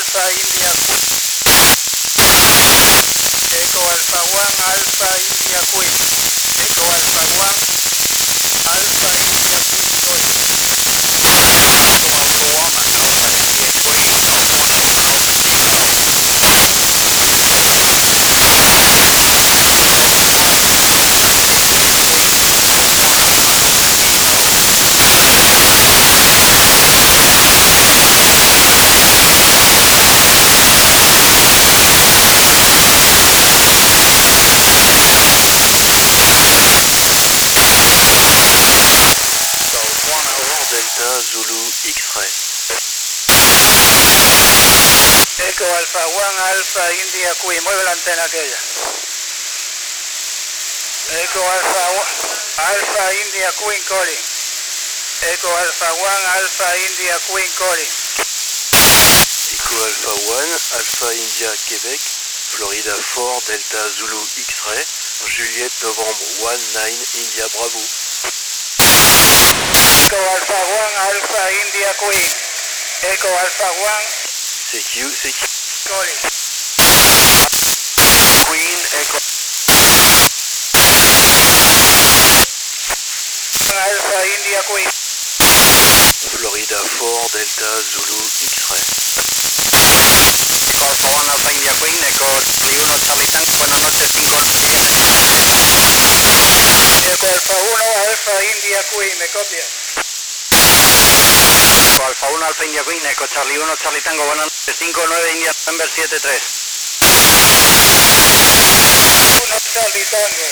Alpha India Echo Alpha 1 Alpha India Queen Echo Alpha 1 Alpha India Queen Queen Echo Alpha 1 Alpha India Queen, mueve la antena aquella. Echo Alpha 1 Alpha India Queen calling. Echo Alpha 1 Alpha India Queen calling. Echo Alpha 1 Alpha India Québec, Florida 4 Delta Zulu X-Ray, Juliette Novembre 19 India Bravo. Echo Alpha 1 Alpha India Queen. Echo Alpha 1 CQ calling. Queen Echo Alpha India Queen. Florida 4 Delta Zulu X-Ray. Alpha 1 Alpha India Queen, Echo 1 Charlie Tango, buenas noches, 5. Echo Alpha 1 Alpha India Queen, ¿me copias? Echo Alpha 1 Alpha India Queen, Echo Charlie 1 Charlie Tango, buenas noches, 5-9 India November 73. 1 Charlie Tango.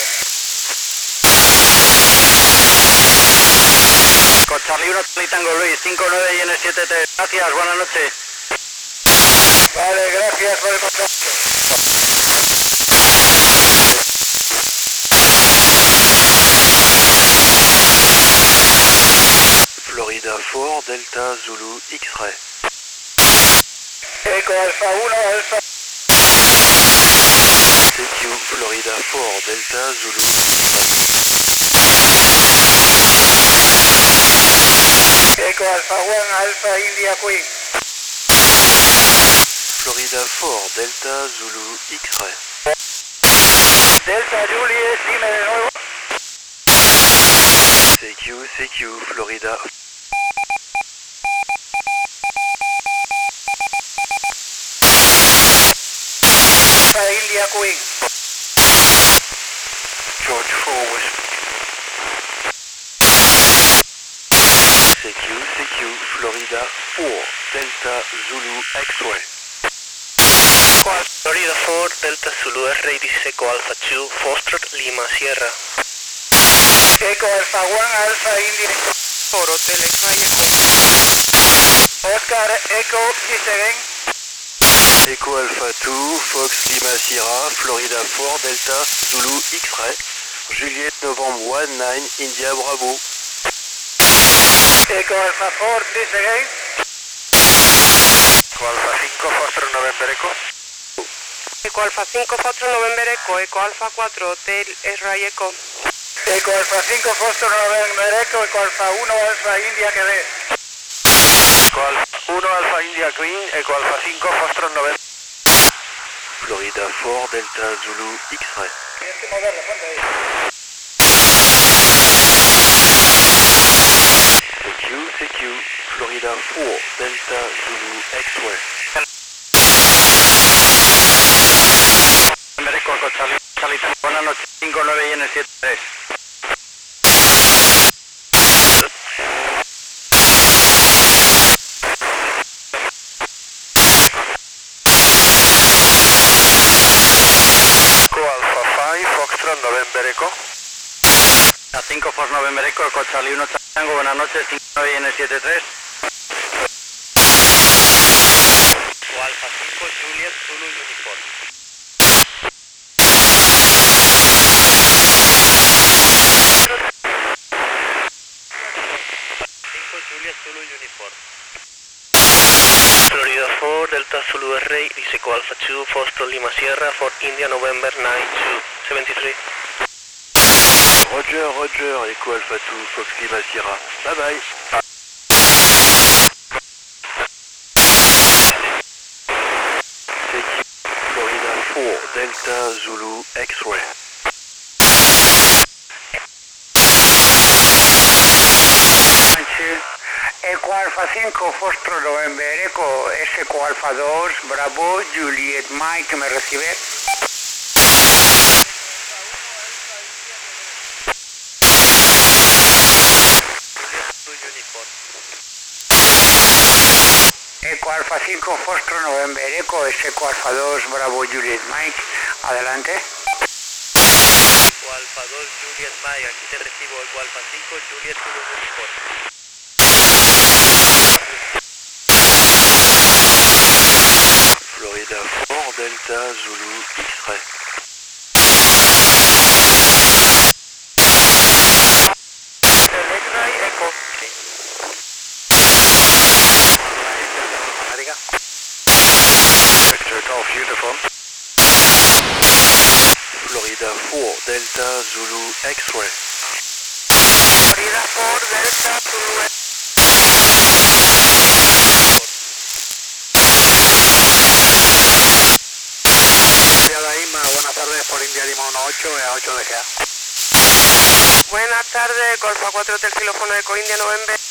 Echo Charlie 1 Charlie Tango Luis, 5-9 IN 73, gracias, buenas noches. Vale, gracias por el contacto. Florida 4 Delta Zulu X-Ray. Echo Alpha 1 Alpha. CQ Florida 4 Delta Zulu. Echo Alpha 1 Alpha India Queen. Florida 4 Delta Zulu X-Ray. Delta Juliet, dime de nuevo. CQ Florida. Alpha India Queen. George 4 West. CQ Florida 4 Delta Zulu X-Ray. Florida 4 Delta Zulu R Echo Alpha 2 Foster Lima Sierra. Echo Alpha 1 Alpha India For Hotel X-Ray Oscar Echo is again. Echo Alpha 2 Fox Lima Sierra Florida 4 Delta Zulu X-Ray, Juliette Novembre 19 India Bravo. Echo Alpha 4 please again. Echo Alpha 5 Foster November Echo. Echo Alpha 5 Foster November Echo Echo Alpha 4 Hotel X-Ray Echo. Echo Alpha 5 Foster November Echo Echo Alpha 1 Alpha India Quebec. Echo Alpha 1 Alpha India Queen, Echo Alpha 5 Foster November. Florida 4 Delta Zulu X-Ray. Tienes que moverla, ponte ahí. CQ Florida 4 Delta Zulu X-Ray. November Echo Echo Charlie Tango, buenas noches, 5-9 IN 73. Echo Alpha 5 Foxtrot November Echo. A 5 Fox November Echo Echo Charlie 1 Charlie Tango, buenas noches, 5-9 IN 73. Echo Alpha 5 Juliet Zulu Uniform. Juliet Zulu Uniform. Florida 4 Delta Zulu R Echo Alpha 2 Foster Lima Sierra for India November 9-2-73. Roger, Echo Alpha 2 Fox Lima Sierra. Bye bye. 4 Delta Zulu X-Ray. Eco Alfa 5, Foxtrot November Eco, Eco Alfa 2, Bravo, Juliet Mike, ¿me recibe? Eco Alfa 5, Foxtrot November Eco, Eco Alfa 2, Bravo, Juliet Mike, adelante. Eco Alfa 2, Juliet Mike, aquí te recibo. Eco Alfa 5, Juliet Zulu Uniform. Florida 4 Delta Zulu X-Ray. X-Ray Eco. América. Victor Golf Uniform. Florida 4 Delta Zulu X-Ray. Florida 4, Delta Zulu X. Buenas tardes por India Lima 18 a 8 de GA. Buenas tardes, Golfa 4 Hotel Xilófono Eco India November.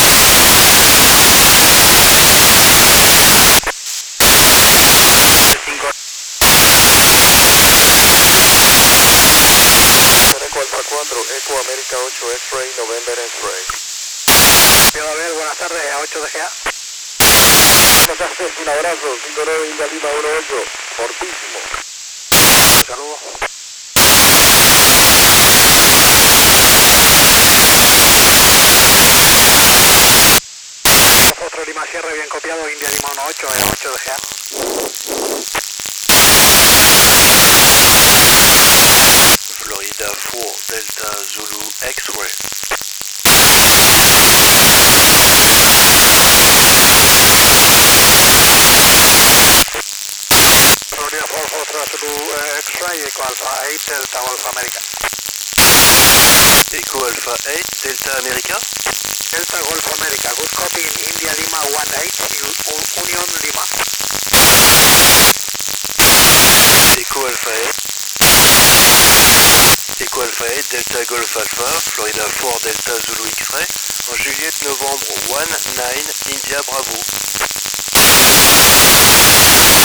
Eco Alfa 4, Eco América 8 X-Ray, November X-Ray. Abel, buenas tardes a 8 de GA. Buenas tardes, un abrazo, 59 India Lima 18, fortísimo. Saludos. Otro Lima Sierra bien copiado, India Lima 18 a 8 de GA. Florida 4 Delta Zulu X-Ray. Florida 4 Foxtrot Zulu X-Ray, Eco Alpha 8 Delta Golf America. Eco Alpha 8 Delta America. Delta Golf America, good copy in India Lima 18 Union Lima. Eco Alpha 8. Eco Alpha 8 Delta Golf Alpha, Florida 4 Delta Zulu X-Ray, en Juliette Novembre 19 India Bravo.